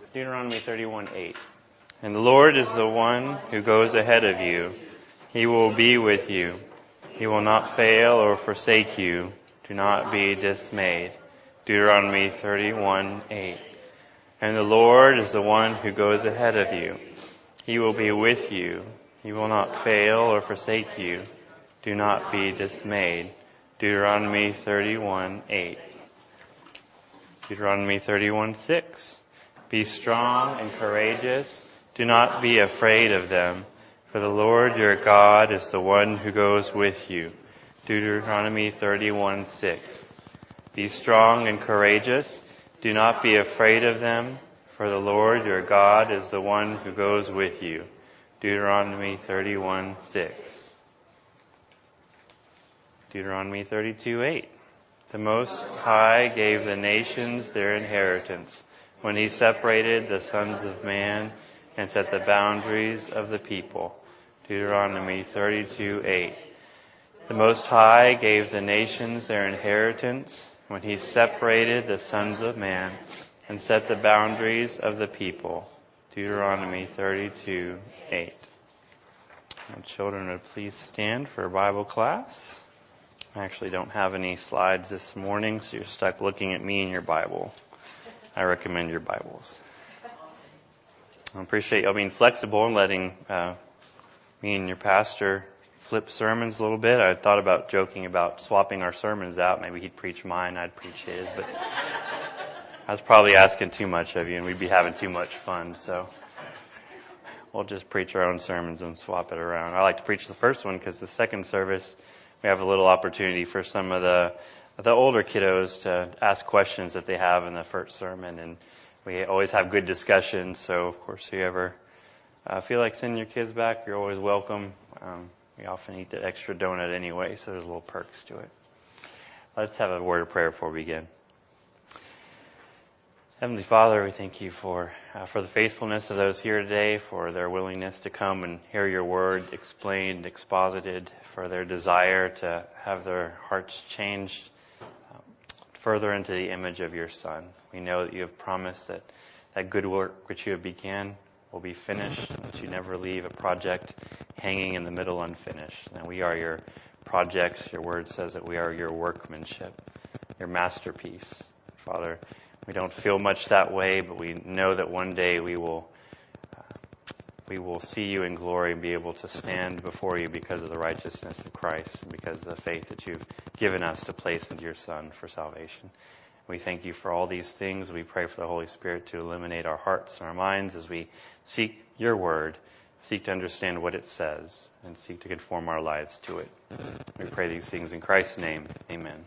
Deuteronomy 31:8. And the Lord is the one who goes ahead of you. He will be with you. He will not fail or forsake you. Do not be dismayed. Deuteronomy 31:8. And the Lord is the one who goes ahead of you. He will be with you. He will not fail or forsake you. Do not be dismayed. Deuteronomy 31:8. Deuteronomy 31:6. Be strong and courageous. Do not be afraid of them, for the Lord your God is the one who goes with you. Deuteronomy 31:6. Be strong and courageous. Do not be afraid of them, for the Lord your God is the one who goes with you. Deuteronomy 31:6. Deuteronomy 32:8. The Most High gave the nations their inheritance when he separated the sons of man and set the boundaries of the people. Deuteronomy 32:8. The Most High gave the nations their inheritance when he separated the sons of man and set the boundaries of the people. Deuteronomy 32:8. Children would please stand for Bible class. I actually don't have any slides this morning, so you're stuck looking at me and your Bible. I recommend your Bibles. I appreciate y'all being flexible and letting me and your pastor flip sermons a little bit. I thought about joking about swapping our sermons out. Maybe he'd preach mine, I'd preach his, but I was probably asking too much of you, and we'd be having too much fun, so we'll just preach our own sermons and swap it around. I like to preach the first one because the second service we have a little opportunity for some of the older kiddos to ask questions that they have in the first sermon, and we always have good discussions. So, of course, if you ever feel like sending your kids back, you're always welcome. We often eat that extra donut anyway, so there's little perks to it. Let's have a word of prayer before we begin. Heavenly Father, we thank you for the faithfulness of those here today, for their willingness to come and hear your word explained, exposited, for their desire to have their hearts changed further into the image of your Son. We know that you have promised that good work which you have began will be finished, that you never leave a project hanging in the middle unfinished. And we are your projects. Your word says that we are your workmanship, your masterpiece. Father, we don't feel much that way, but we know that one day we will see you in glory and be able to stand before you because of the righteousness of Christ and because of the faith that you've given us to place into your Son for salvation. We thank you for all these things. We pray for the Holy Spirit to illuminate our hearts and our minds as we seek your word, seek to understand what it says, and seek to conform our lives to it. We pray these things in Christ's name. Amen.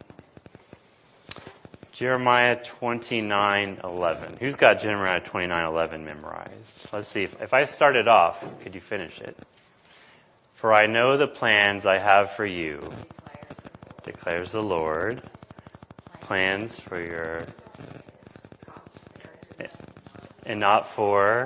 Jeremiah 29:11. Who's got Jeremiah 29:11 memorized? Let's see. If I started off, could you finish it? For I know the plans I have for you, declares the Lord. Plans for your... And not for...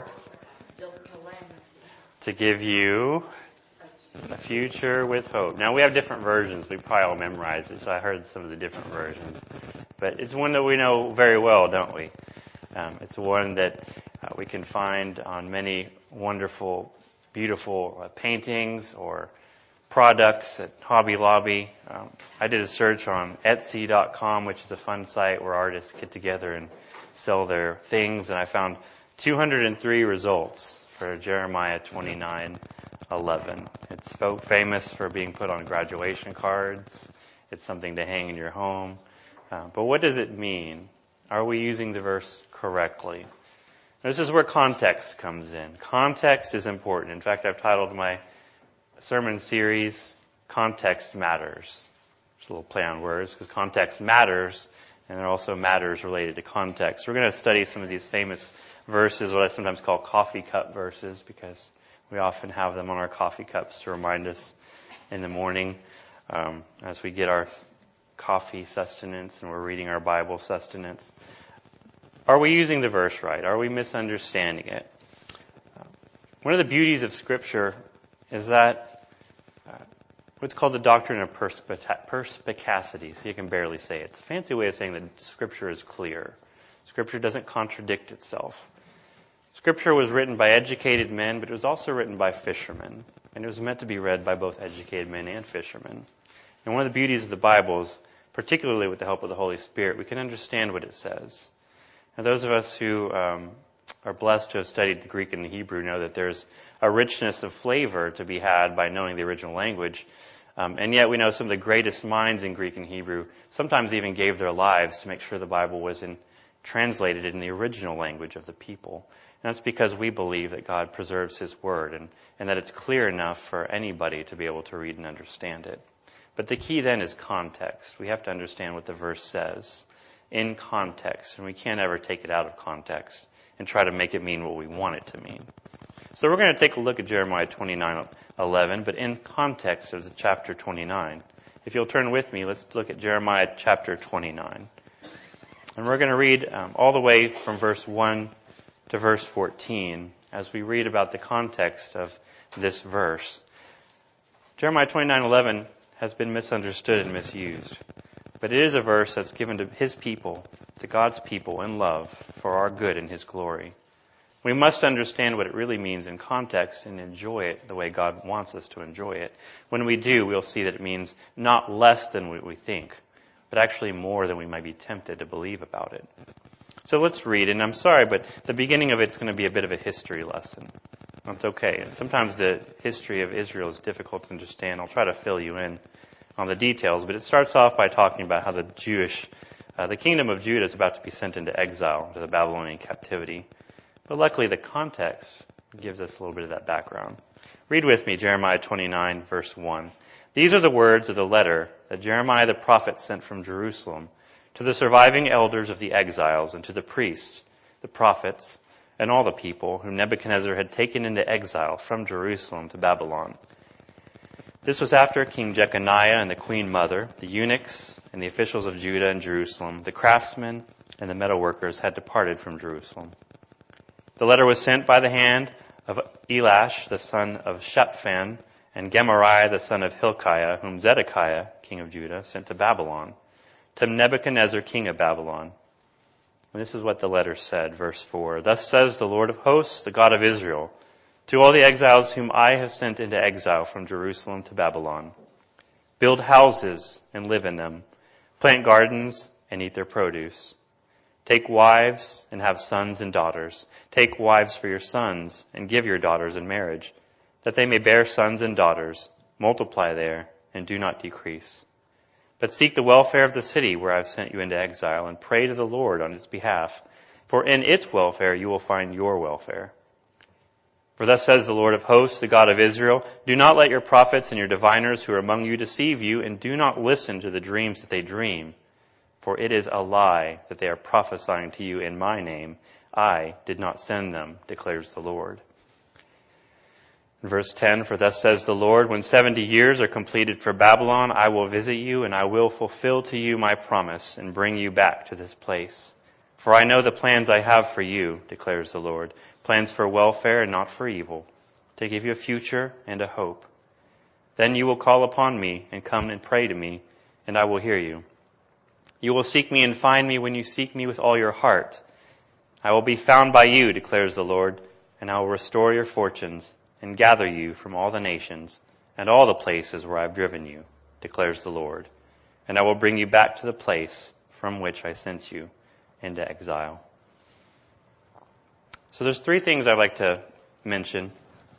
To give you a future with hope. Now, we have different versions. We probably all memorized it, so I heard some of the different versions. But it's one that we know very well, don't we? It's one that we can find on many wonderful, beautiful paintings or products at Hobby Lobby. I did a search on Etsy.com, which is a fun site where artists get together and sell their things, and I found 203 results for Jeremiah 29:11. It's so famous for being put on graduation cards. It's something to hang in your home. But what does it mean? Are we using the verse correctly? This is where context comes in. Context is important. In fact, I've titled my sermon series, Context Matters. There's a little play on words, because context matters, and there are also matters related to context. We're going to study some of these famous verses, what I sometimes call coffee cup verses, because we often have them on our coffee cups to remind us in the morning as we get our coffee sustenance and we're reading our Bible sustenance. Are we using the verse right? Are we misunderstanding it? One of the beauties of Scripture is that what's called the doctrine of perspicacity. See, I can barely say it. It's a fancy way of saying that Scripture is clear. Scripture doesn't contradict itself. Scripture was written by educated men, but it was also written by fishermen. And it was meant to be read by both educated men and fishermen. And one of the beauties of the Bible is, particularly with the help of the Holy Spirit, we can understand what it says. Now, those of us who are blessed to have studied the Greek and the Hebrew know that there's a richness of flavor to be had by knowing the original language. And yet we know some of the greatest minds in Greek and Hebrew sometimes even gave their lives to make sure the Bible was translated in the original language of the people. And that's because we believe that God preserves His Word and that it's clear enough for anybody to be able to read and understand it. But the key then is context. We have to understand what the verse says in context, and we can't ever take it out of context and try to make it mean what we want it to mean. So we're going to take a look at Jeremiah 29:11, but in context of chapter 29. If you'll turn with me, let's look at Jeremiah chapter 29. And we're going to read all the way from verse 1 to verse 14 as we read about the context of this verse. Jeremiah 29:11 has been misunderstood and misused, but it is a verse that's given to His people, to God's people in love for our good and His glory. We must understand what it really means in context and enjoy it the way God wants us to enjoy it. When we do, we'll see that it means not less than what we think, but actually more than we might be tempted to believe about it. So let's read, and I'm sorry, but the beginning of it's going to be a bit of a history lesson. That's okay. And sometimes the history of Israel is difficult to understand. I'll try to fill you in on the details, but it starts off by talking about how the kingdom of Judah is about to be sent into exile, to the Babylonian captivity. But luckily the context gives us a little bit of that background. Read with me Jeremiah 29, verse 1. These are the words of the letter that Jeremiah the prophet sent from Jerusalem to the surviving elders of the exiles and to the priests, the prophets, and all the people whom Nebuchadnezzar had taken into exile from Jerusalem to Babylon. This was after King Jeconiah and the queen mother, the eunuchs and the officials of Judah and Jerusalem, the craftsmen and the metalworkers had departed from Jerusalem. The letter was sent by the hand of Elash, the son of Shaphan, and Gemariah, the son of Hilkiah, whom Zedekiah, king of Judah, sent to Babylon, to Nebuchadnezzar, king of Babylon. And this is what the letter said, verse 4. Thus says the Lord of hosts, the God of Israel, to all the exiles whom I have sent into exile from Jerusalem to Babylon. Build houses and live in them. Plant gardens and eat their produce. Take wives and have sons and daughters. Take wives for your sons and give your daughters in marriage, that they may bear sons and daughters. Multiply there and do not decrease. But seek the welfare of the city where I have sent you into exile and pray to the Lord on its behalf. For in its welfare you will find your welfare. For thus says the Lord of hosts, the God of Israel, do not let your prophets and your diviners who are among you deceive you, and do not listen to the dreams that they dream. For it is a lie that they are prophesying to you in my name. I did not send them, declares the Lord. In verse 10, for thus says the Lord, when 70 years are completed for Babylon, I will visit you, and I will fulfill to you my promise, and bring you back to this place. For I know the plans I have for you, declares the Lord, plans for welfare and not for evil, to give you a future and a hope. Then you will call upon me and come and pray to me, and I will hear you. You will seek me and find me when you seek me with all your heart. I will be found by you, declares the Lord, and I will restore your fortunes and gather you from all the nations and all the places where I have driven you, declares the Lord. And I will bring you back to the place from which I sent you into exile. So there's three things I'd like to mention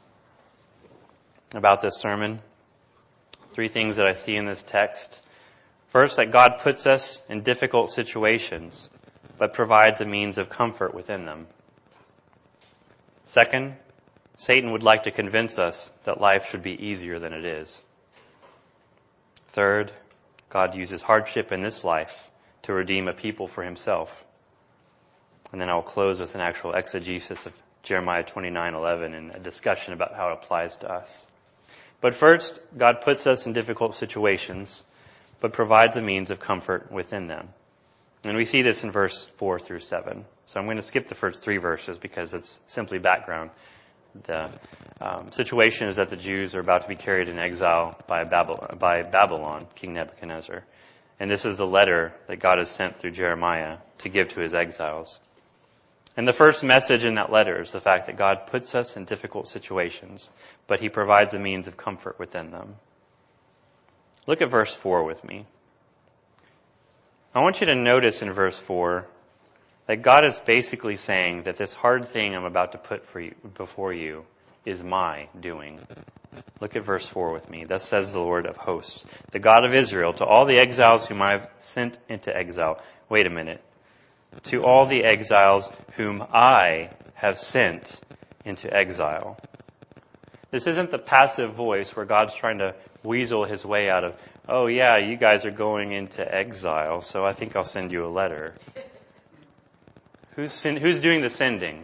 about this sermon. Three things that I see in this text. First, that God puts us in difficult situations, but provides a means of comfort within them. Second, Satan would like to convince us that life should be easier than it is. Third, God uses hardship in this life to redeem a people for himself. And then I'll close with an actual exegesis of Jeremiah 29:11 and a discussion about how it applies to us. But first, God puts us in difficult situations, but provides a means of comfort within them. And we see this in verse 4 through 7. So I'm going to skip the first three verses because it's simply background. The situation is that the Jews are about to be carried in exile by Babylon, King Nebuchadnezzar. And this is the letter that God has sent through Jeremiah to give to his exiles. And the first message in that letter is the fact that God puts us in difficult situations, but he provides a means of comfort within them. Look at verse 4 with me. I want you to notice in verse 4 that God is basically saying that this hard thing I'm about to put before you is my doing. Look at verse 4 with me. Thus says the Lord of hosts, the God of Israel, to all the exiles whom I have sent into exile. Wait a minute. To all the exiles whom I have sent into exile. This isn't the passive voice where God's trying to weasel his way out of, oh yeah, you guys are going into exile, so I think I'll send you a letter. Who's doing the sending?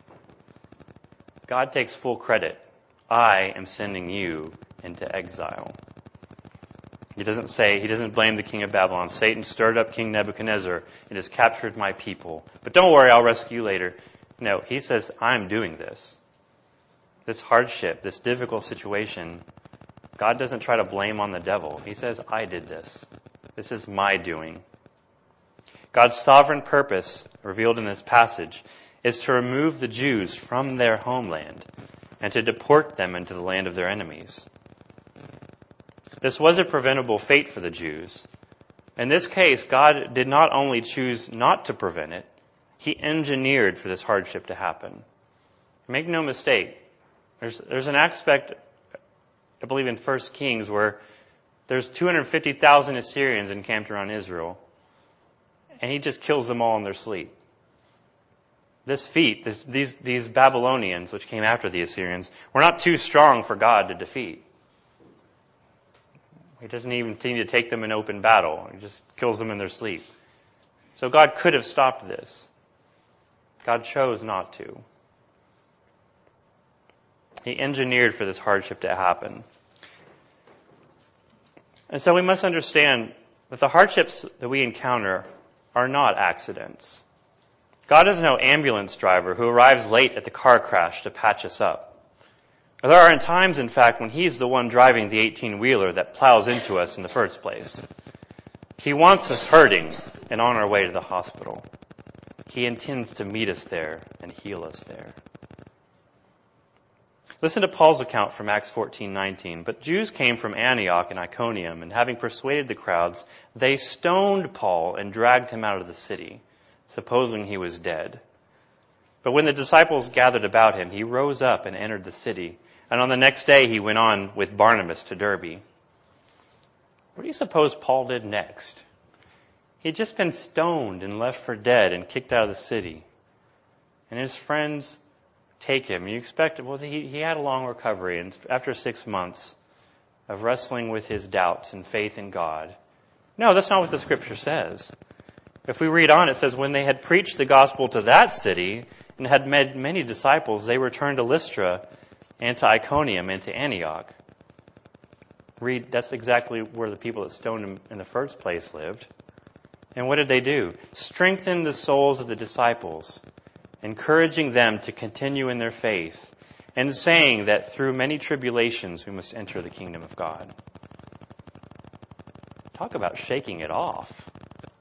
God takes full credit. I am sending you into exile. He doesn't blame the king of Babylon. Satan stirred up King Nebuchadnezzar and has captured my people. But don't worry, I'll rescue you later. No, he says, I'm doing this. This hardship, this difficult situation, God doesn't try to blame on the devil. He says, I did this. This is my doing. God's sovereign purpose, revealed in this passage, is to remove the Jews from their homeland and to deport them into the land of their enemies. This was a preventable fate for the Jews. In this case, God did not only choose not to prevent it, he engineered for this hardship to happen. Make no mistake, there's an aspect, I believe in 1 Kings, where there's 250,000 Assyrians encamped around Israel, and he just kills them all in their sleep. This feat, these Babylonians, which came after the Assyrians, were not too strong for God to defeat. He doesn't even need to take them in open battle. He just kills them in their sleep. So God could have stopped this. God chose not to. He engineered for this hardship to happen. And so we must understand that the hardships that we encounter are not accidents. God is no ambulance driver who arrives late at the car crash to patch us up. There are times, in fact, when he's the one driving the 18-wheeler that plows into us in the first place. He wants us hurting and on our way to the hospital. He intends to meet us there and heal us there. Listen to Paul's account from Acts 14:19. But Jews came from Antioch and Iconium, and having persuaded the crowds, they stoned Paul and dragged him out of the city, supposing he was dead. But when the disciples gathered about him, he rose up and entered the city. And on the next day he went on with Barnabas to Derbe. What do you suppose Paul did next? He'd just been stoned and left for dead and kicked out of the city. And his friends take him. You expect, well, he had a long recovery. And after 6 months of wrestling with his doubts and faith in God. No, that's not what the scripture says. If we read on, it says, when they had preached the gospel to that city and had made many disciples, they returned to Lystra and to Iconium and to Antioch. That's exactly where the people that stoned him in the first place lived. And what did they do? Strengthen the souls of the disciples, encouraging them to continue in their faith, and saying that through many tribulations we must enter the kingdom of God. Talk about shaking it off.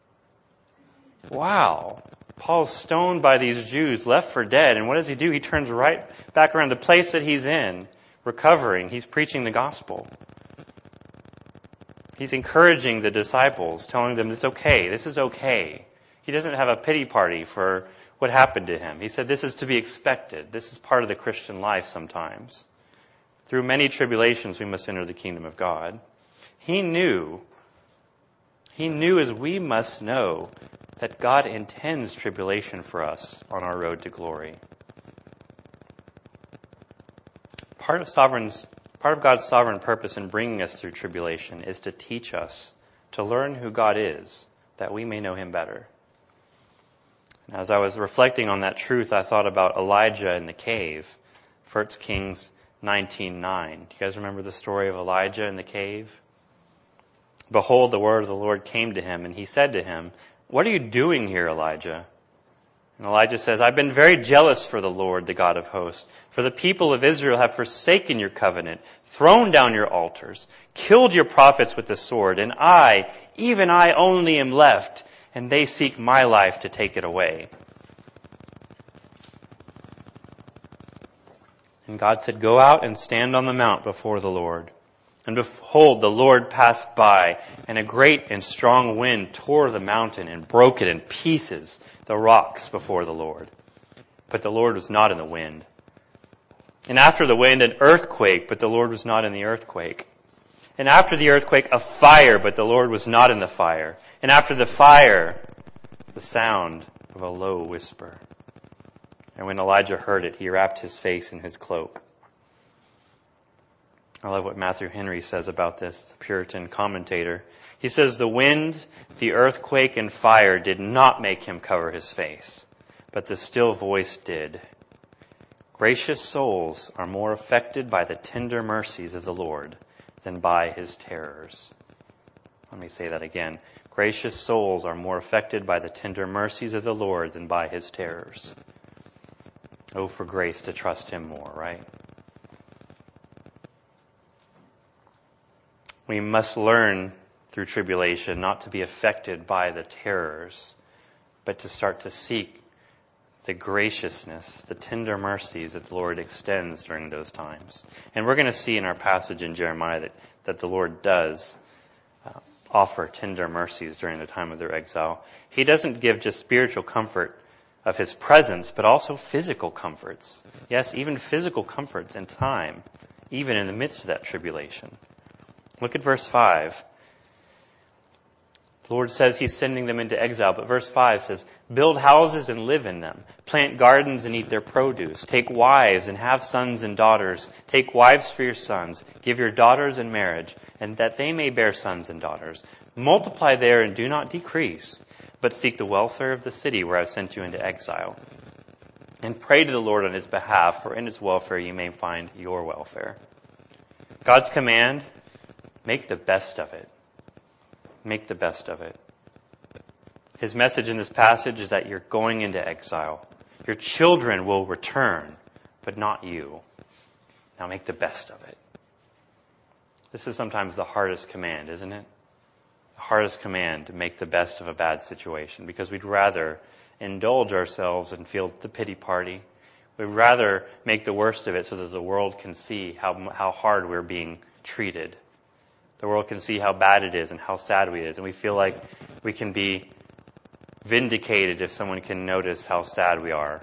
Wow. Paul's stoned by these Jews, left for dead, and what does he do? He turns right back around the place that he's in, recovering. He's preaching the gospel. He's encouraging the disciples, telling them it's okay, this is okay. He doesn't have a pity party for what happened to him. He said this is to be expected. This is part of the Christian life sometimes. Through many tribulations we must enter the kingdom of God. He knew as we must know that God intends tribulation for us on our road to glory. Part of God's sovereign purpose in bringing us through tribulation is to teach us, to learn who God is, that we may know him better. As I was reflecting on that truth, I thought about Elijah in the cave, 1 Kings 19:9. Do you guys remember the story of Elijah in the cave? Behold, the word of the Lord came to him, and he said to him, "What are you doing here, Elijah?" And Elijah says, "I've been very jealous for the Lord, the God of hosts. For the people of Israel have forsaken your covenant, thrown down your altars, killed your prophets with the sword, and I, even I only am left, and they seek my life to take it away." And God said, "Go out and stand on the mount before the Lord." And behold, the Lord passed by, and a great and strong wind tore the mountain and broke it in pieces, the rocks before the Lord. But the Lord was not in the wind. And after the wind, an earthquake, but the Lord was not in the earthquake. And after the earthquake, a fire, but the Lord was not in the fire. And after the fire, the sound of a low whisper. And when Elijah heard it, he wrapped his face in his cloak. I love what Matthew Henry says about this, the Puritan commentator. He says, "The wind, the earthquake, and fire did not make him cover his face, but the still voice did. Gracious souls are more affected by the tender mercies of the Lord than by his terrors." Let me say that again. Gracious souls are more affected by the tender mercies of the Lord than by his terrors. Oh, for grace to trust him more, right? We must learn through tribulation not to be affected by the terrors, but to start to seek the graciousness, the tender mercies that the Lord extends during those times. And we're going to see in our passage in Jeremiah that the Lord does offer tender mercies during the time of their exile. He doesn't give just spiritual comfort of his presence, but also physical comforts. Yes, even physical comforts in time, even in the midst of that tribulation. Look at verse 5. The Lord says he's sending them into exile, but verse 5 says, "Build houses and live in them. Plant gardens and eat their produce. Take wives and have sons and daughters. Take wives for your sons. Give your daughters in marriage, and that they may bear sons and daughters. Multiply there and do not decrease, but seek the welfare of the city where I've sent you into exile. And pray to the Lord on his behalf, for in his welfare you may find your welfare." God's command, make the best of it. Make the best of it. His message in this passage is that you're going into exile. Your children will return, but not you. Now make the best of it. This is sometimes the hardest command, isn't it? The hardest command, to make the best of a bad situation, because we'd rather indulge ourselves and feel the pity party. We'd rather make the worst of it so that the world can see how hard we're being treated. The world can see how bad it is and how sad it is. And we feel like we can be vindicated if someone can notice how sad we are.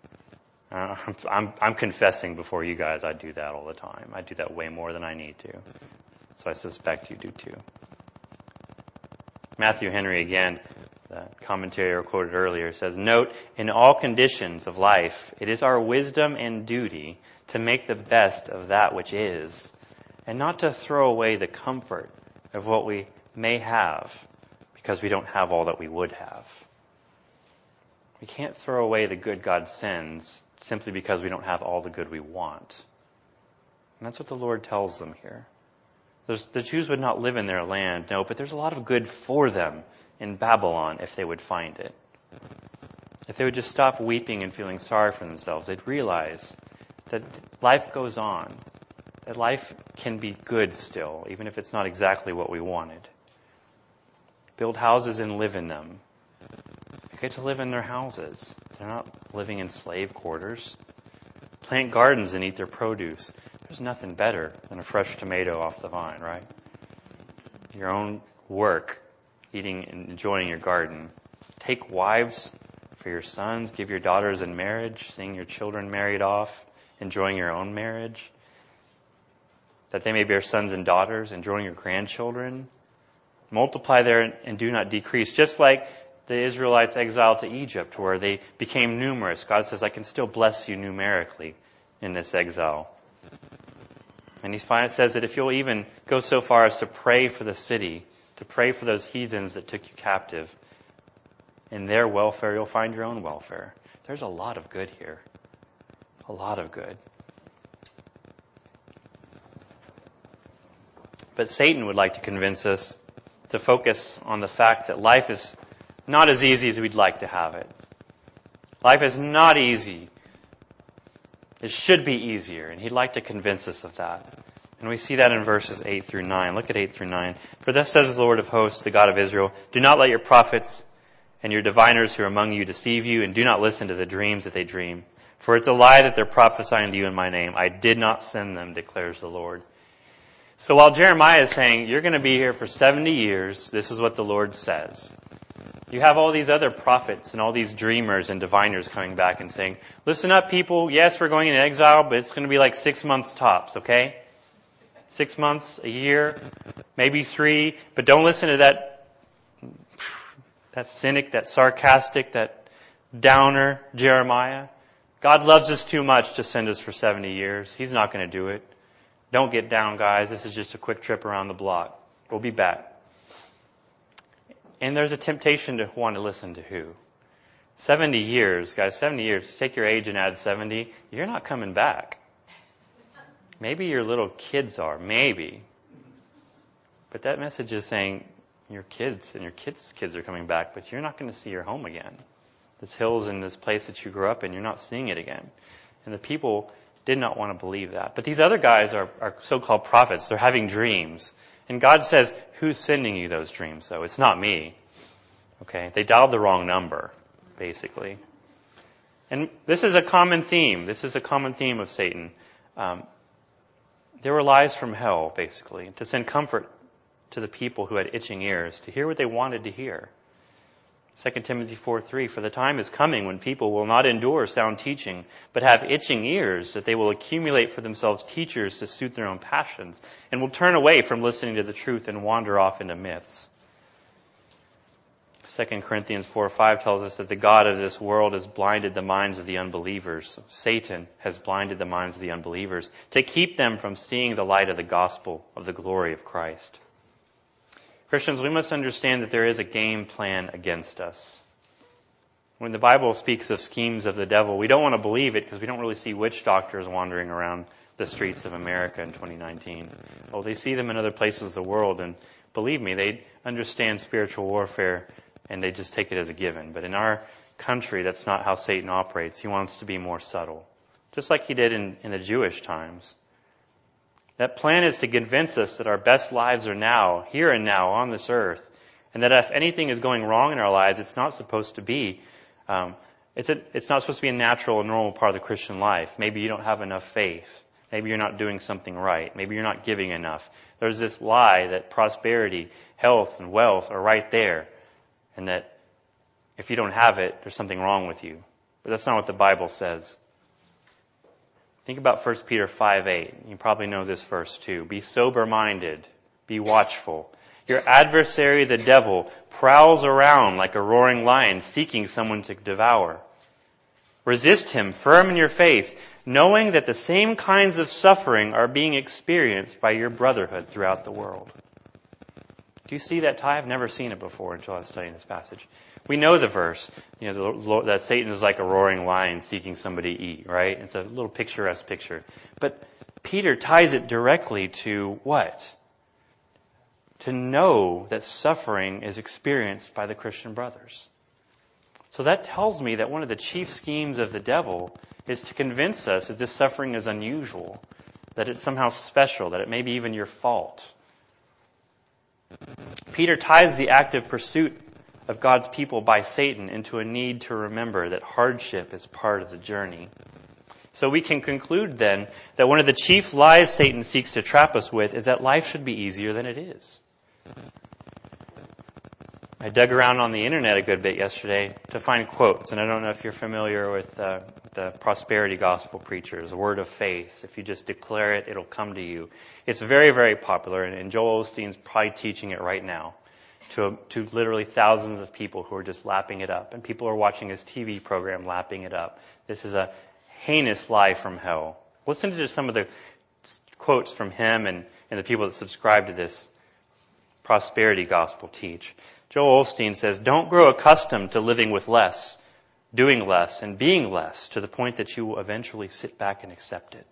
I'm confessing before you guys, I do that all the time. I do that way more than I need to. So I suspect you do too. Matthew Henry, again, the commentary I quoted earlier, says, "Note, in all conditions of life, it is our wisdom and duty to make the best of that which is, and not to throw away the comfort of what we may have because we don't have all that we would have." We can't throw away the good God sends simply because we don't have all the good we want. And that's what the Lord tells them here. The Jews would not live in their land, no, but there's a lot of good for them in Babylon if they would find it. If they would just stop weeping and feeling sorry for themselves, they'd realize that life goes on, that life can be good still, even if it's not exactly what we wanted. Build houses and live in them. They get to live in their houses. They're not living in slave quarters. Plant gardens and eat their produce. There's nothing better than a fresh tomato off the vine, right? Your own work, eating and enjoying your garden. Take wives for your sons. Give your daughters in marriage. Seeing your children married off. Enjoying your own marriage. That they may bear sons and daughters. Enjoying your grandchildren. Multiply there and do not decrease. Just like the Israelites exiled to Egypt, where they became numerous. God says, I can still bless you numerically in this exile. And he says that if you'll even go so far as to pray for the city, to pray for those heathens that took you captive, in their welfare, you'll find your own welfare. There's a lot of good here. A lot of good. But Satan would like to convince us to focus on the fact that life is not as easy as we'd like to have it. Life is not easy. It should be easier, and he'd like to convince us of that. And we see that in verses 8 through 9. Look at 8 through 9. "For thus says the Lord of hosts, the God of Israel, do not let your prophets and your diviners who are among you deceive you, and do not listen to the dreams that they dream. For it's a lie that they're prophesying to you in my name. I did not send them, declares the Lord. So while Jeremiah is saying, you're going to be here for 70 years, this is what the Lord says. You have all these other prophets and all these dreamers and diviners coming back and saying, listen up, people. Yes, we're going into exile, but it's going to be like 6 months tops, okay? 6 months, a year, maybe 3. But don't listen to that cynic, that sarcastic, that downer Jeremiah. God loves us too much to send us for 70 years. He's not going to do it. Don't get down, guys. This is just a quick trip around the block. We'll be back. And there's a temptation to want to listen to who? 70 years, guys, 70 years. Take your age and add 70. You're not coming back. Maybe your little kids are. Maybe. But that message is saying your kids and your kids' kids are coming back, but you're not going to see your home again. This hills and this place that you grew up in, you're not seeing it again. And the people did not want to believe that. But these other guys are so-called prophets. They're having dreams. And God says, who's sending you those dreams, though? It's not me. Okay? They dialed the wrong number, basically. And this is a common theme. This is a common theme of Satan. There were lies from hell, basically, to send comfort to the people who had itching ears, to hear what they wanted to hear. 2 Timothy 4:3, for the time is coming when people will not endure sound teaching, but have itching ears, that they will accumulate for themselves teachers to suit their own passions, and will turn away from listening to the truth and wander off into myths. 2 Corinthians 4:5 tells us that the God of this world has blinded the minds of the unbelievers. Satan has blinded the minds of the unbelievers to keep them from seeing the light of the gospel of the glory of Christ. Christians, we must understand that there is a game plan against us. When the Bible speaks of schemes of the devil, we don't want to believe it because we don't really see witch doctors wandering around the streets of America in 2019. Well, they see them in other places of the world, and believe me, they understand spiritual warfare and they just take it as a given. But in our country, that's not how Satan operates. He wants to be more subtle, just like he did in the Jewish times. That plan is to convince us that our best lives are now, here and now, on this earth, and that if anything is going wrong in our lives, it's not supposed to be. It's not supposed to be a natural and normal part of the Christian life. Maybe you don't have enough faith. Maybe you're not doing something right. Maybe you're not giving enough. There's this lie that prosperity, health, and wealth are right there, and that if you don't have it, there's something wrong with you. But that's not what the Bible says. Think about 1 Peter 5:8. You probably know this verse too. Be sober-minded. Be watchful. Your adversary, the devil, prowls around like a roaring lion seeking someone to devour. Resist him, firm in your faith, knowing that the same kinds of suffering are being experienced by your brotherhood throughout the world. Do you see that tie? I've never seen it before until I was studying this passage. We know the verse, that Satan is like a roaring lion seeking somebody to eat, right? It's a little picturesque picture. But Peter ties it directly to what? To know that suffering is experienced by the Christian brothers. So that tells me that one of the chief schemes of the devil is to convince us that this suffering is unusual, that it's somehow special, that it may be even your fault. Peter ties the active pursuit of God's people by Satan into a need to remember that hardship is part of the journey. So we can conclude then that one of the chief lies Satan seeks to trap us with is that life should be easier than it is. I dug around on the internet a good bit yesterday to find quotes, and I don't know if you're familiar with the prosperity gospel preachers, word of faith. If you just declare it, it'll come to you. It's very, very popular, and Joel Osteen's probably teaching it right now to literally thousands of people who are just lapping it up, and people are watching his TV program lapping it up. This is a heinous lie from hell. Listen to just some of the quotes from him and the people that subscribe to this prosperity gospel teach. Joel Osteen says, don't grow accustomed to living with less, doing less, and being less to the point that you will eventually sit back and accept it.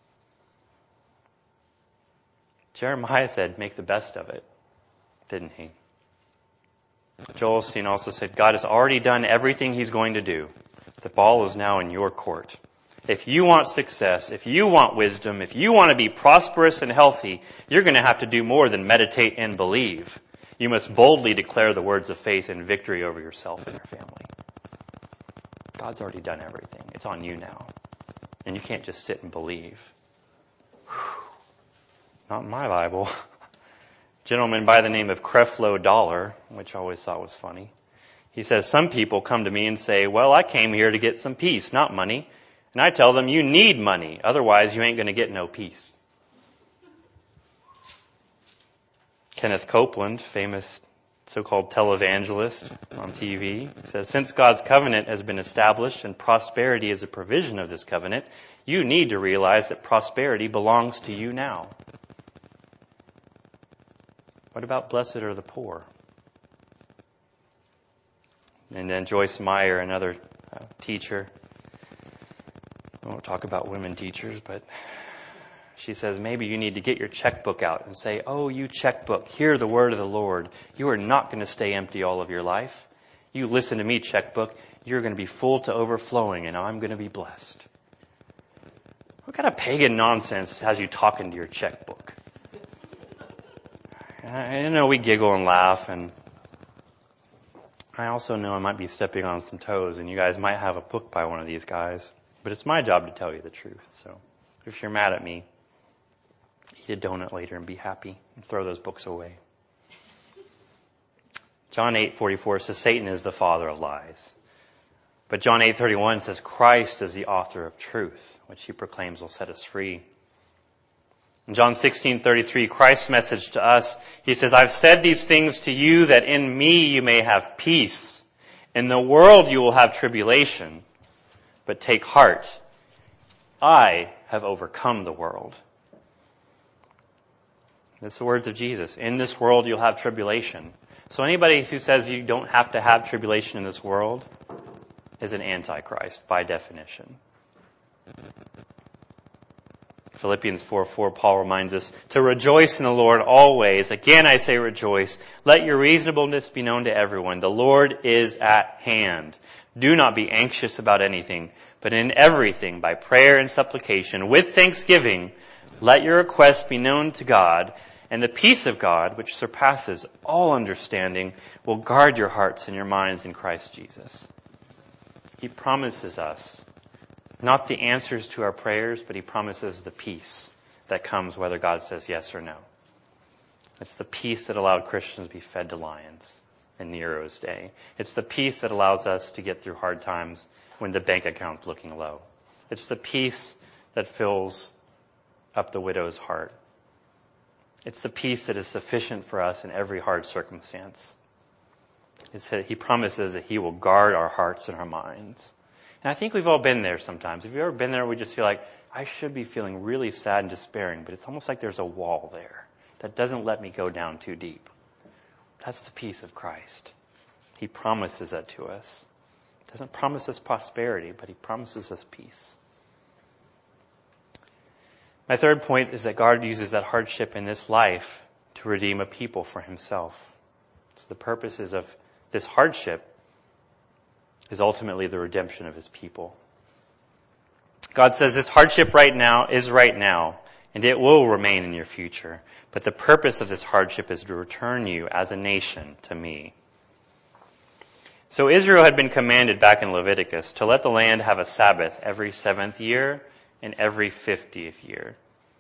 Jeremiah said, make the best of it, didn't he? Joel Osteen also said, God has already done everything he's going to do. The ball is now in your court. If you want success, if you want wisdom, if you want to be prosperous and healthy, you're going to have to do more than meditate and believe. You must boldly declare the words of faith and victory over yourself and your family. God's already done everything. It's on you now. And you can't just sit and believe. Whew. Not in my Bible. A gentleman by the name of Creflo Dollar, which I always thought was funny. He says, some people come to me and say, well, I came here to get some peace, not money. And I tell them, you need money. Otherwise, you ain't going to get no peace. Kenneth Copeland, famous so-called televangelist on TV, says, since God's covenant has been established and prosperity is a provision of this covenant, you need to realize that prosperity belongs to you now. What about blessed are the poor? And then Joyce Meyer, another teacher. I won't talk about women teachers, but she says maybe you need to get your checkbook out and say, oh, you checkbook, hear the word of the Lord. You are not going to stay empty all of your life. You listen to me, checkbook. You're going to be full to overflowing, and I'm going to be blessed. What kind of pagan nonsense has you talking to your checkbook? I know we giggle and laugh, and I also know I might be stepping on some toes, and you guys might have a book by one of these guys. But it's my job to tell you the truth. So if you're mad at me, eat a donut later and be happy and throw those books away. John 8:44 says Satan is the father of lies. But John 8:31 says Christ is the author of truth, which he proclaims will set us free. In John 16:33, Christ's message to us, he says, I've said these things to you that in me you may have peace. In the world you will have tribulation. But take heart, I have overcome the world. That's the words of Jesus. In this world you'll have tribulation. So anybody who says you don't have to have tribulation in this world is an antichrist by definition. Philippians 4:4, Paul reminds us to rejoice in the Lord always. Again, I say rejoice. Let your reasonableness be known to everyone. The Lord is at hand. Do not be anxious about anything, but in everything, by prayer and supplication, with thanksgiving, let your requests be known to God, and the peace of God, which surpasses all understanding, will guard your hearts and your minds in Christ Jesus. He promises us not the answers to our prayers, but he promises the peace that comes whether God says yes or no. It's the peace that allowed Christians to be fed to lions in Nero's day. It's the peace that allows us to get through hard times when the bank account's looking low. It's the peace that fills up the widow's heart. It's the peace that is sufficient for us in every hard circumstance. It's that he promises that he will guard our hearts and our minds. And I think we've all been there sometimes. Have you ever been there where we just feel like, I should be feeling really sad and despairing, but it's almost like there's a wall there that doesn't let me go down too deep. That's the peace of Christ. He promises that to us. He doesn't promise us prosperity, but he promises us peace. My third point is that God uses that hardship in this life to redeem a people for himself. So the purposes of this hardship is ultimately the redemption of his people. God says this hardship right now, and it will remain in your future. But the purpose of this hardship is to return you as a nation to me. So Israel had been commanded back in Leviticus to let the land have a Sabbath every 7th year and every 50th year.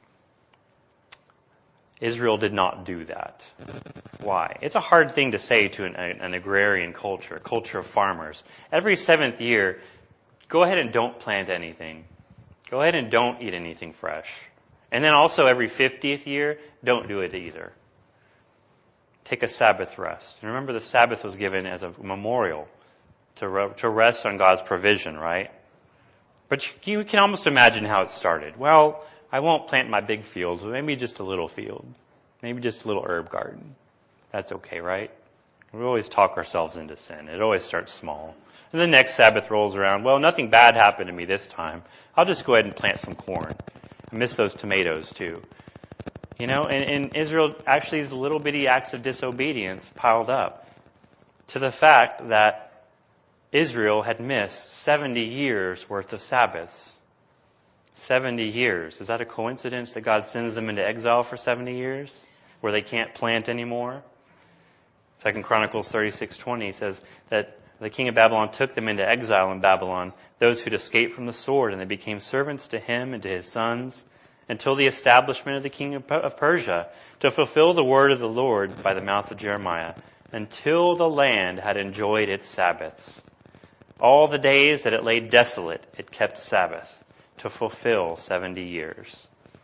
Israel did not do that. Why? It's a hard thing to say to an agrarian culture, a culture of farmers. Every 7th year, go ahead and don't plant anything. Go ahead and don't eat anything fresh. And then also every 50th year, don't do it either. Take a Sabbath rest. And remember, the Sabbath was given as a memorial to rest on God's provision, right? But you can almost imagine how it started. Well, I won't plant my big fields, but maybe just a little field. Maybe just a little herb garden. That's okay, right? We always talk ourselves into sin. It always starts small. And the next Sabbath rolls around. Well, nothing bad happened to me this time. I'll just go ahead and plant some corn. I miss those tomatoes too. You know, and Israel, actually these little bitty acts of disobedience piled up to the fact that Israel had missed 70 years worth of Sabbaths. 70 years. Is that a coincidence that God sends them into exile for 70 years where they can't plant anymore? 2 Chronicles 36:20 says that The king of Babylon took them into exile in Babylon, those who'd escaped from the sword, and they became servants to him and to his sons, until the establishment of the king of Persia, to fulfill the word of the Lord by the mouth of Jeremiah, until the land had enjoyed its Sabbaths. All the days that it lay desolate, it kept Sabbath, to fulfill 70 years.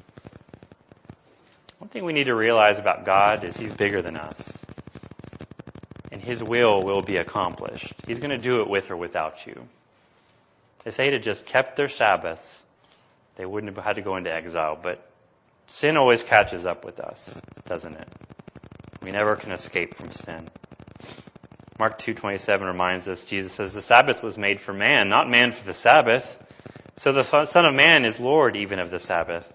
One thing we need to realize about God is He's bigger than us. And His will be accomplished. He's going to do it with or without you. If they'd have just kept their Sabbaths, they wouldn't have had to go into exile. But sin always catches up with us, doesn't it? We never can escape from sin. Mark 2:27 reminds us, Jesus says, the Sabbath was made for man, not man for the Sabbath. So the Son of Man is Lord even of the Sabbath.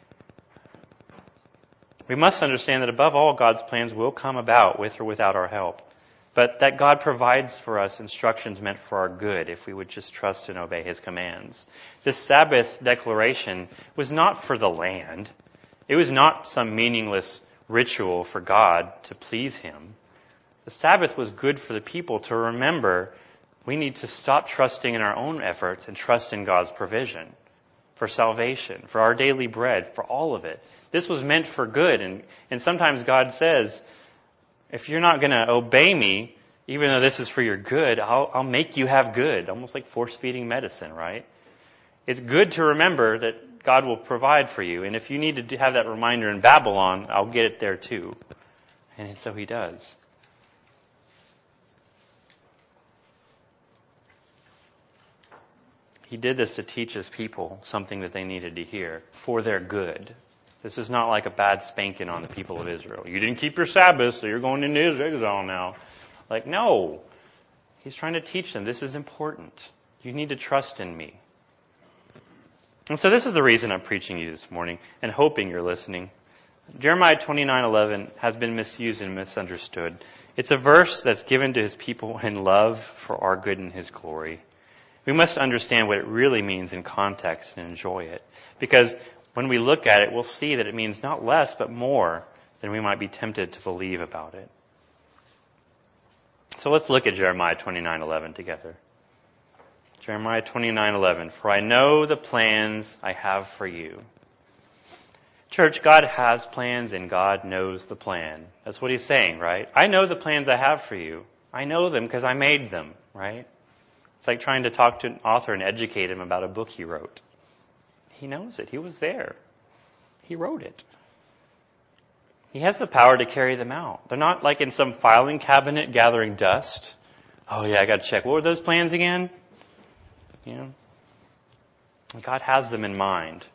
We must understand that above all, God's plans will come about with or without our help. But that God provides for us instructions meant for our good if we would just trust and obey His commands. This Sabbath declaration was not for the land. It was not some meaningless ritual for God to please Him. The Sabbath was good for the people to remember we need to stop trusting in our own efforts and trust in God's provision for salvation, for our daily bread, for all of it. This was meant for good. And sometimes God says, if you're not going to obey me, even though this is for your good, I'll make you have good. Almost like force-feeding medicine, right? It's good to remember that God will provide for you. And if you need to have that reminder in Babylon, I'll get it there too. And so He does. He did this to teach His people something that they needed to hear for their good. This is not like a bad spanking on the people of Israel. You didn't keep your Sabbath, so you're going into exile now. Like, no. He's trying to teach them, this is important. You need to trust in me. And so this is the reason I'm preaching you this morning and hoping you're listening. Jeremiah 29:11 has been misused and misunderstood. It's a verse that's given to His people in love for our good and His glory. We must understand what it really means in context and enjoy it. Because when we look at it, we'll see that it means not less, but more than we might be tempted to believe about it. So let's look at Jeremiah 29:11 together. Jeremiah 29:11, for I know the plans I have for you. Church, God has plans and God knows the plan. That's what He's saying, right? I know the plans I have for you. I know them because I made them, right? It's like trying to talk to an author and educate him about a book he wrote. He knows it. He was there. He wrote it. He has the power to carry them out. They're not like in some filing cabinet gathering dust. Oh yeah, I got to check. What were those plans again? You know, God has them in mind.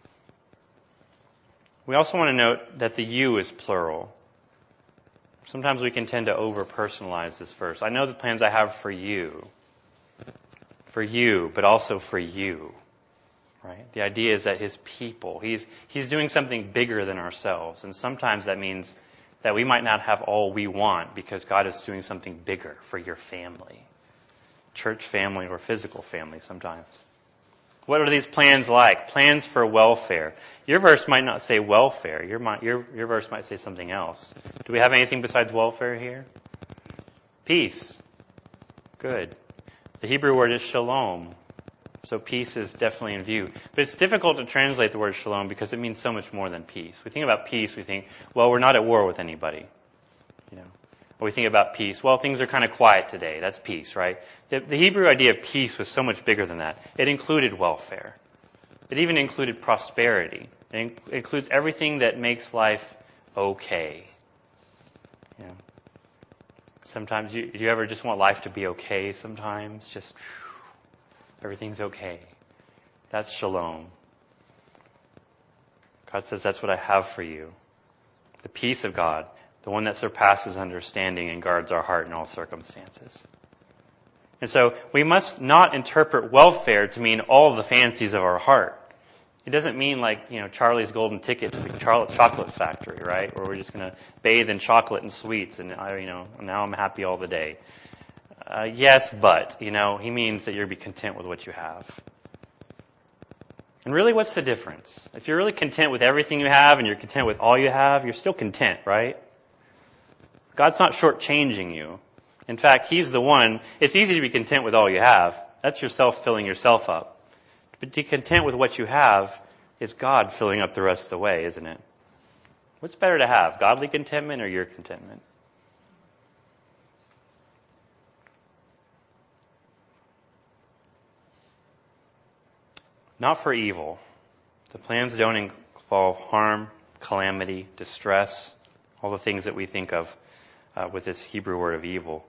We also want to note that the you is plural. Sometimes we can tend to over-personalize this verse. I know the plans I have for you. For you, but also for you. Right? The idea is that His people, He's doing something bigger than ourselves. And sometimes that means that we might not have all we want because God is doing something bigger for your family. Church family or physical family sometimes. What are these plans like? Plans for welfare. Your verse might not say welfare. Your verse might say something else. Do we have anything besides welfare here? Peace. Good. The Hebrew word is shalom. So peace is definitely in view. But it's difficult to translate the word shalom because it means so much more than peace. We think about peace, we think, well, we're not at war with anybody. You know. Or we think about peace, well, things are kind of quiet today. That's peace, right? The Hebrew idea of peace was so much bigger than that. It included welfare. It even included prosperity. It includes everything that makes life okay. You know. Sometimes, do you ever just want life to be okay sometimes? Just, everything's okay. That's shalom. God says, that's what I have for you. The peace of God, the one that surpasses understanding and guards our heart in all circumstances. And so, we must not interpret welfare to mean all the fancies of our heart. It doesn't mean like, Charlie's golden ticket to the chocolate factory, right? Where we're just going to bathe in chocolate and sweets and, now I'm happy all the day. Yes, but, he means that you'll be content with what you have. And really, what's the difference? If you're really content with everything you have and you're content with all you have, you're still content, right? God's not shortchanging you. In fact, He's the one. It's easy to be content with all you have. That's yourself filling yourself up. But to be content with what you have is God filling up the rest of the way, isn't it? What's better to have, godly contentment or your contentment? Not for evil. The plans don't involve harm, calamity, distress, all the things that we think of with this Hebrew word of evil.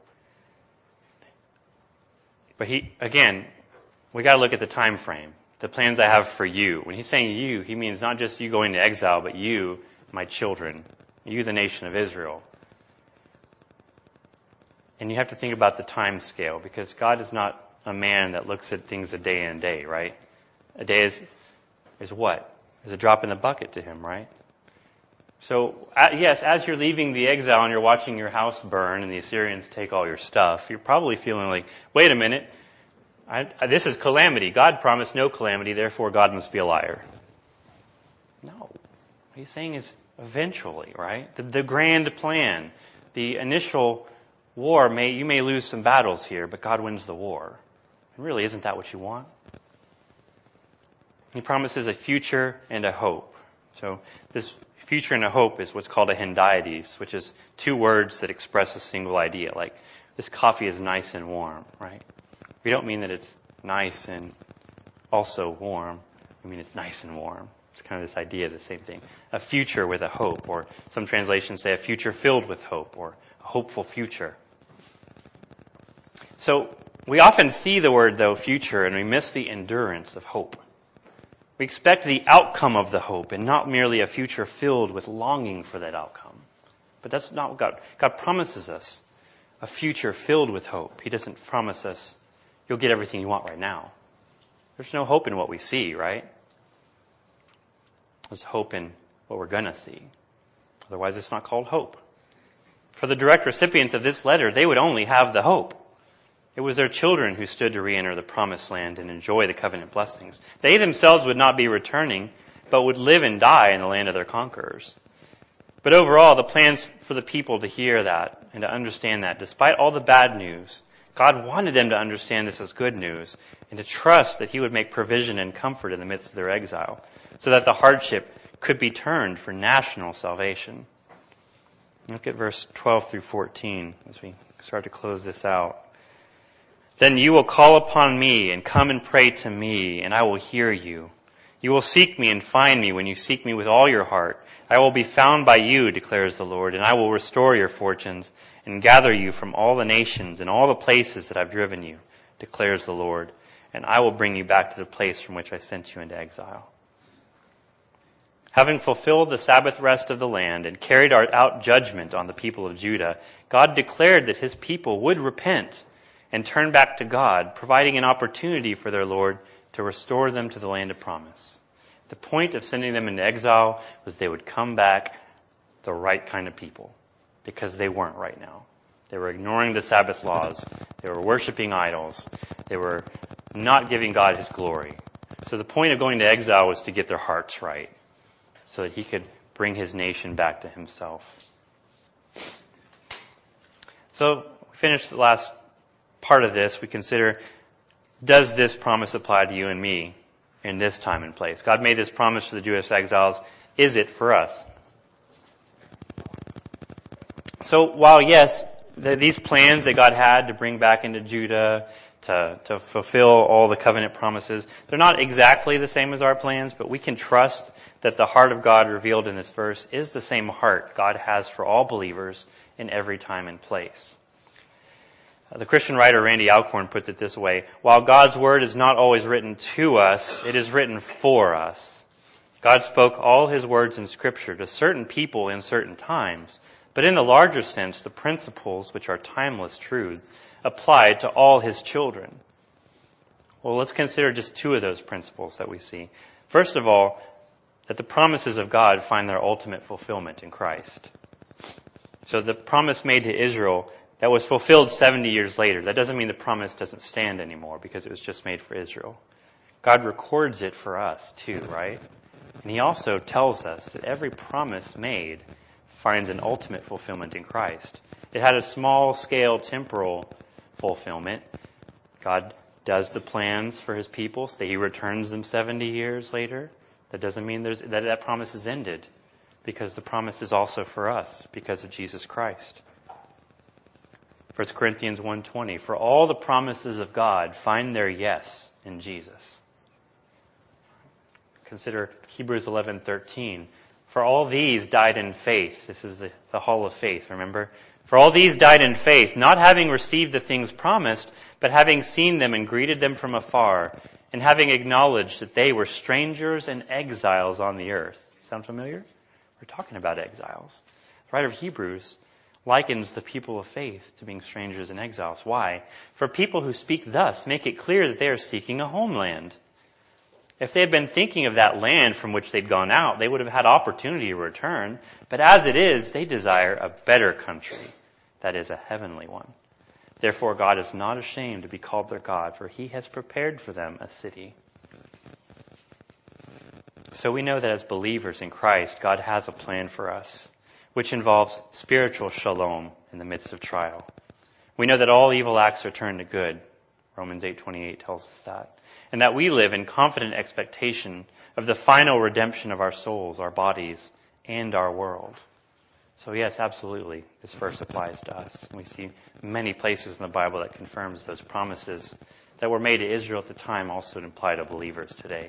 But we got to look at the time frame. The plans I have for you. When He's saying you, He means not just you going to exile, but you, my children, you, the nation of Israel. And you have to think about the time scale, because God is not a man that looks at things a day in a day, right? A day is what? Is a drop in the bucket to Him, right? So, yes, as you're leaving the exile and you're watching your house burn and the Assyrians take all your stuff, you're probably feeling like, wait a minute, this is calamity. God promised no calamity, therefore God must be a liar. No. What He's saying is eventually, right? The grand plan, the initial war, you may lose some battles here, but God wins the war. And really, isn't that what you want? He promises a future and a hope. So this future and a hope is what's called a hendiades, which is two words that express a single idea. Like, this coffee is nice and warm, right? We don't mean that it's nice and also warm. We mean it's nice and warm. It's kind of this idea of the same thing. A future with a hope, or some translations say a future filled with hope, or a hopeful future. So we often see the word, though, future, and we miss the endurance of hope. We expect the outcome of the hope and not merely a future filled with longing for that outcome. But that's not what God promises us. A future filled with hope. He doesn't promise us you'll get everything you want right now. There's no hope in what we see, right? There's hope in what we're going to see. Otherwise, it's not called hope. For the direct recipients of this letter, they would only have the hope. It was their children who stood to re-enter the promised land and enjoy the covenant blessings. They themselves would not be returning, but would live and die in the land of their conquerors. But overall, the plans for the people to hear that and to understand that, despite all the bad news, God wanted them to understand this as good news and to trust that He would make provision and comfort in the midst of their exile, so that the hardship could be turned for national salvation. Look at verse 12 through 14 as we start to close this out. Then you will call upon me and come and pray to me, and I will hear you. You will seek me and find me when you seek me with all your heart. I will be found by you, declares the Lord, and I will restore your fortunes and gather you from all the nations and all the places that I've driven you, declares the Lord, and I will bring you back to the place from which I sent you into exile. Having fulfilled the Sabbath rest of the land and carried out judgment on the people of Judah, God declared that His people would repent and turn back to God, providing an opportunity for their Lord to restore them to the land of promise. The point of sending them into exile was they would come back the right kind of people, because they weren't right now. They were ignoring the Sabbath laws. They were worshiping idols. They were not giving God His glory. So the point of going to exile was to get their hearts right, so that He could bring His nation back to Himself. So we finished the last part of this. We consider, does this promise apply to you and me in this time and place? God made this promise to the Jewish exiles. Is it for us? So while, yes, these plans that God had to bring back into Judah, to fulfill all the covenant promises, they're not exactly the same as our plans, but we can trust that the heart of God revealed in this verse is the same heart God has for all believers in every time and place. The Christian writer Randy Alcorn puts it this way: while God's word is not always written to us, it is written for us. God spoke all His words in Scripture to certain people in certain times, but in the larger sense, the principles, which are timeless truths, apply to all His children. Well, let's consider just two of those principles that we see. First of all, that the promises of God find their ultimate fulfillment in Christ. So the promise made to Israel that was fulfilled 70 years later, that doesn't mean the promise doesn't stand anymore because it was just made for Israel. God records it for us too, right? And He also tells us that every promise made finds an ultimate fulfillment in Christ. It had a small-scale temporal fulfillment. God does the plans for his people, so he returns them 70 years later. That doesn't mean that promise is ended, because the promise is also for us because of Jesus Christ. 1 Corinthians 1:20, for all the promises of God find their yes in Jesus. Consider Hebrews 11:13. For all these died in faith. This is the hall of faith, remember? For all these died in faith, not having received the things promised, but having seen them and greeted them from afar, and having acknowledged that they were strangers and exiles on the earth. Sound familiar? We're talking about exiles. The writer of Hebrews likens the people of faith to being strangers and exiles. Why? For people who speak thus make it clear that they are seeking a homeland. If they had been thinking of that land from which they'd gone out, they would have had opportunity to return. But as it is, they desire a better country, that is, a heavenly one. Therefore, God is not ashamed to be called their God, for he has prepared for them a city. So we know that as believers in Christ, God has a plan for us, which involves spiritual shalom in the midst of trial. We know that all evil acts are turned to good. Romans 8:28 tells us that. And that we live in confident expectation of the final redemption of our souls, our bodies, and our world. So yes, absolutely, this verse applies to us. And we see many places in the Bible that confirms those promises that were made to Israel at the time also apply to believers today.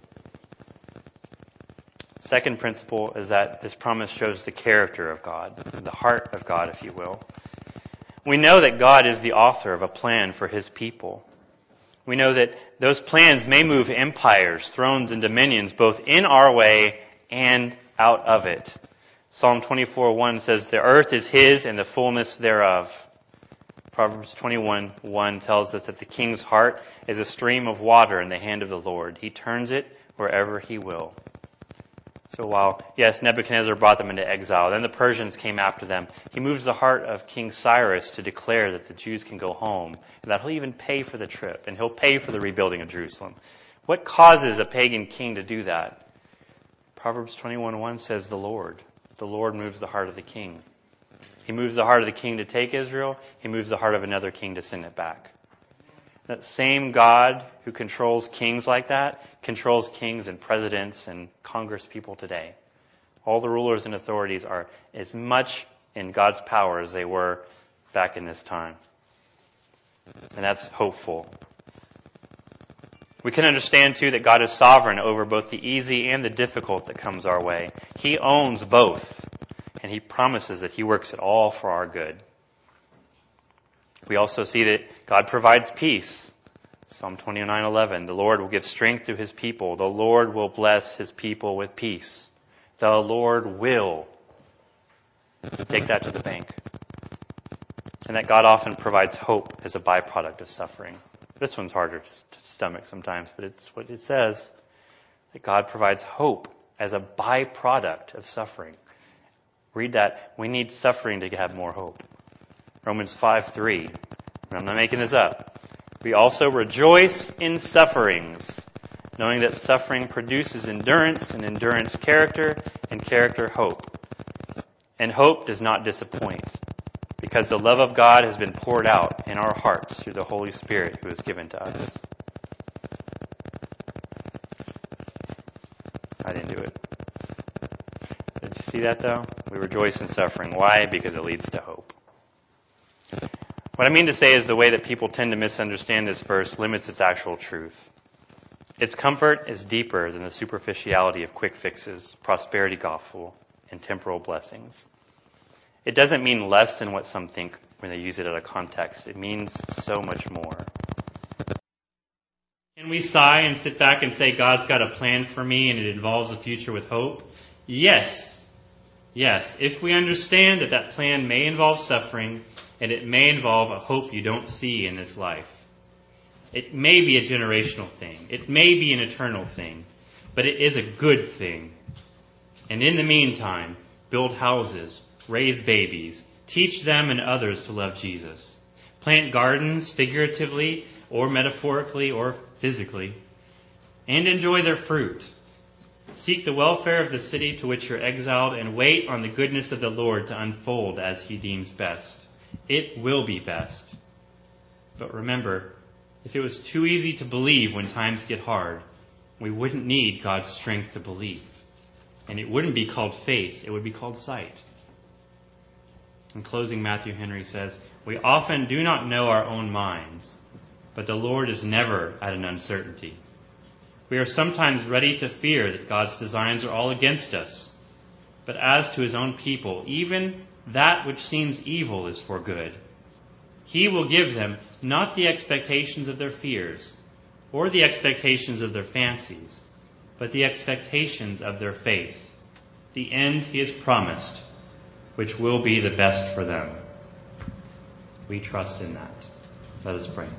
Second principle is that this promise shows the character of God, the heart of God, if you will. We know that God is the author of a plan for his people. We know that those plans may move empires, thrones, and dominions both in our way and out of it. Psalm 24:1 says, the earth is his and the fullness thereof. Proverbs 21:1 tells us that the king's heart is a stream of water in the hand of the Lord. He turns it wherever he will. So while, yes, Nebuchadnezzar brought them into exile, then the Persians came after them, he moves the heart of King Cyrus to declare that the Jews can go home, and that he'll even pay for the trip, and he'll pay for the rebuilding of Jerusalem. What causes a pagan king to do that? Proverbs 21:1 says the Lord. The Lord moves the heart of the king. He moves the heart of the king to take Israel. He moves the heart of another king to send it back. That same God who controls kings like that controls kings and presidents and Congress people today. All the rulers and authorities are as much in God's power as they were back in this time. And that's hopeful. We can understand, too, that God is sovereign over both the easy and the difficult that comes our way. He owns both, and he promises that he works it all for our good. We also see that God provides peace. Psalm 29:11, the Lord will give strength to his people. The Lord will bless his people with peace. The Lord will. Take that to the bank. And that God often provides hope as a byproduct of suffering. This one's harder to stomach sometimes, but it's what it says. That God provides hope as a byproduct of suffering. Read that. We need suffering to have more hope. Romans 5:3. I'm not making this up. We also rejoice in sufferings, knowing that suffering produces endurance, and endurance character, and character hope. And hope does not disappoint, because the love of God has been poured out in our hearts through the Holy Spirit who is given to us. I didn't do it. Did you see that though? We rejoice in suffering. Why? Because it leads to hope. What I mean to say is the way that people tend to misunderstand this verse limits its actual truth. Its comfort is deeper than the superficiality of quick fixes, prosperity gospel, and temporal blessings. It doesn't mean less than what some think when they use it out of context. It means so much more. Can we sigh and sit back and say, God's got a plan for me and it involves a future with hope? Yes. Yes. If we understand that that plan may involve suffering, and it may involve a hope you don't see in this life. It may be a generational thing. It may be an eternal thing. But it is a good thing. And in the meantime, build houses, raise babies, teach them and others to love Jesus. Plant gardens, figuratively or metaphorically or physically, and enjoy their fruit. Seek the welfare of the city to which you're exiled and wait on the goodness of the Lord to unfold as he deems best. It will be best. But remember, if it was too easy to believe when times get hard, we wouldn't need God's strength to believe. And it wouldn't be called faith, it would be called sight. In closing, Matthew Henry says, "We often do not know our own minds, but the Lord is never at an uncertainty. We are sometimes ready to fear that God's designs are all against us. But as to his own people, even that which seems evil is for good. He will give them not the expectations of their fears, or the expectations of their fancies, but the expectations of their faith, the end he has promised, which will be the best for them." We trust in that. Let us pray.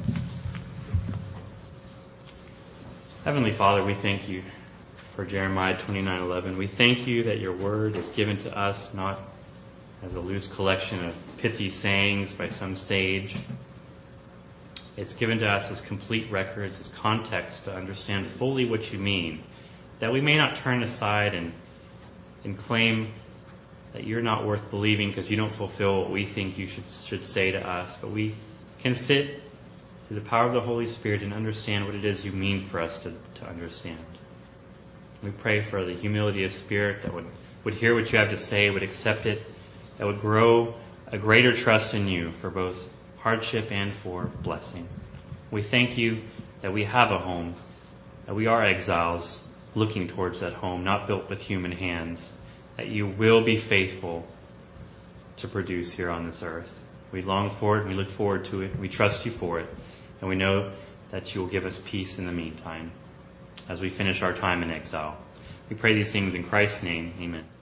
Heavenly Father, we thank you for Jeremiah 29:11. We thank you that your word is given to us not as a loose collection of pithy sayings by some sage. It's given to us as complete records, as context to understand fully what you mean, that we may not turn aside and claim that you're not worth believing because you don't fulfill what we think you should say to us, but we can sit through the power of the Holy Spirit and understand what it is you mean for us to understand. We pray for the humility of spirit that would hear what you have to say, would accept it, that would grow a greater trust in you for both hardship and for blessing. We thank you that we have a home, that we are exiles looking towards that home, not built with human hands, that you will be faithful to produce here on this earth. We long for it, we look forward to it, we trust you for it, and we know that you will give us peace in the meantime as we finish our time in exile. We pray these things in Christ's name. Amen.